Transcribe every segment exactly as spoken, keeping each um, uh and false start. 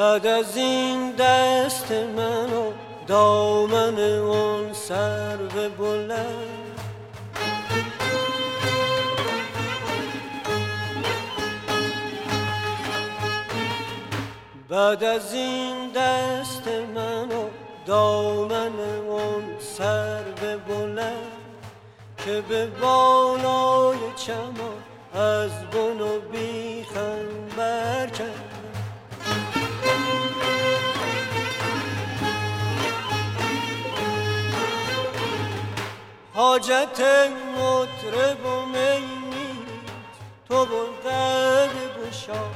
بعد از این دست من و دامن اون سرو بلند، بعد از این دست من و دامن اون سرو بلند که به بالای چمان از بن و بیخم برکند. حاجت مطرب و می نیست، تو بلغم گشا.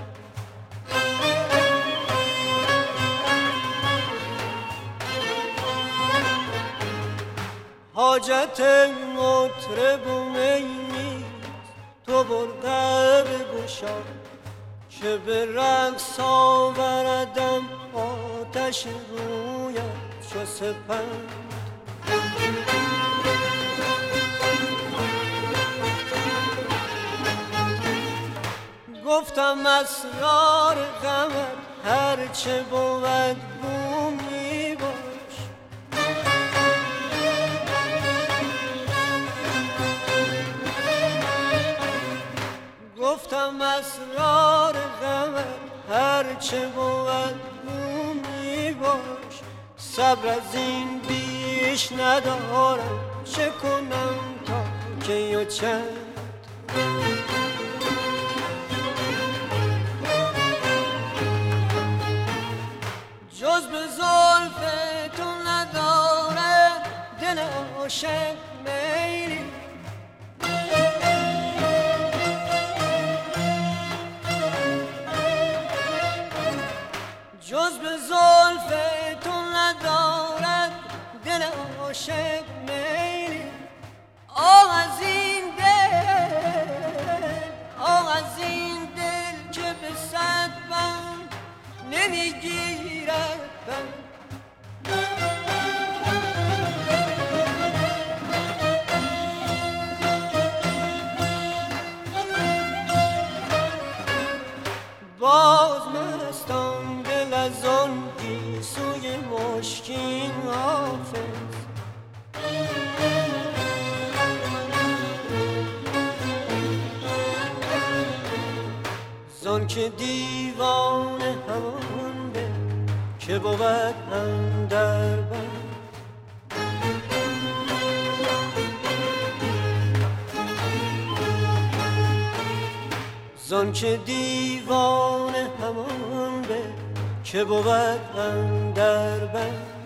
حاجت مطرب و می نیست، تو بلغم گشا که به رقص آوردم آتش رویت چو سپند. گفتم اسرار غمت هرچه بود گو می باش، گفتم اسرار غمت هرچه بود گو می باش. صبر از این بیش ندارم، چه کنم تا کی و چند. جز به زلف تو نداره دل عاشق میلی، جز به زلف تو نداره دل عاشق میلی. آه از این دل، آه از این دل که به صد بند نمیگیرد بند. باز مستم دل از آن گیسوی مشکین حافظ، زان که دیوان همان به که بود اندر بر. زان که دیوان همان به که بود اندر بر.